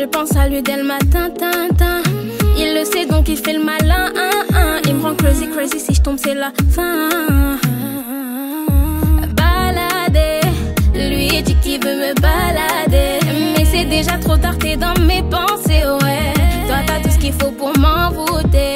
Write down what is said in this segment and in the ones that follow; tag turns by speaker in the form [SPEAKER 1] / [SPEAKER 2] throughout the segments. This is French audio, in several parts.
[SPEAKER 1] Je pense à lui dès le matin, tin. Il le sait donc il fait le malin, Il me rend crazy, si je tombe c'est la fin. Balader, lui dit qu'il veut me balader, mais c'est déjà trop tard, t'es dans mes pensées, ouais. Toi t'as tout ce qu'il faut pour m'envoûter.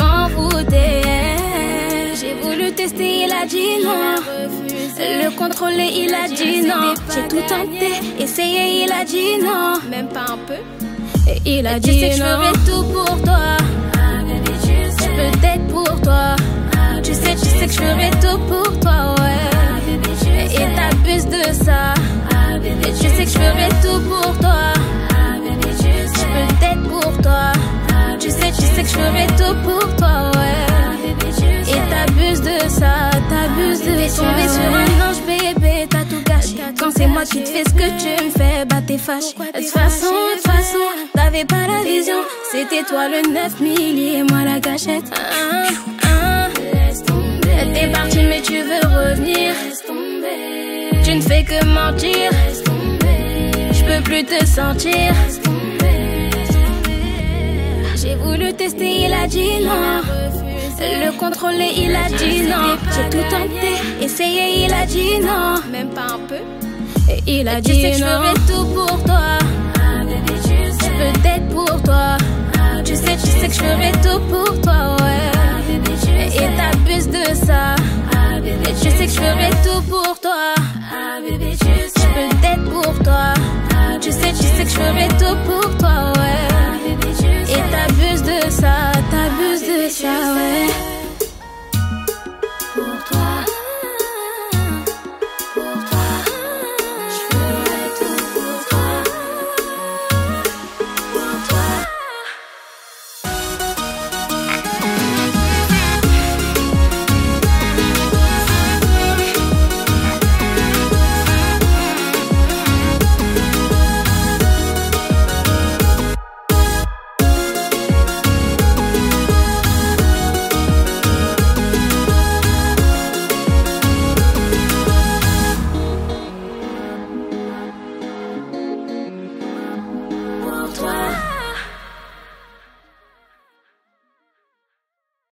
[SPEAKER 1] J'ai voulu tester, il a dit non. Le contrôler, il a dit non. J'ai tout tenté, essayé, il a dit non. Même pas un peu. Et il a dit non. Tu sais que je ferai tout pour toi. Je peux être pour toi. Tu sais que je ferai tout pour toi, ouais. Et t'abuses de ça. Tu sais que je ferai tout pour toi. Je peux être pour toi. Tu sais que je ferai tout pour toi, ouais. Et t'abuses de ça, t'abuses de ça. Tombé sur un ange bébé, t'as tout gâché. Quand c'est moi qui te fais ce que tu me fais, bah t'es fâché. De toute façon, t'avais pas la vision. C'était toi le 9 milliers, moi la gâchette. T'es parti mais tu veux revenir. Tu ne fais que mentir. Je peux plus te sentir. J'ai voulu tester, il a dit non. Le contrôler, il a dit non. J'ai tout tenté, essayé, il a dit non. Même pas un peu. Et il a dit non. Tu sais que je ferai tout pour toi. Je peux être pour toi. Tu sais que je ferai tout pour toi, ouais. Et t'abuses de ça. Tu sais que je ferai tout pour toi. Je peux être pour toi. Tu sais que je ferai tout pour toi, ouais. Et t'abuses de ça, ouais.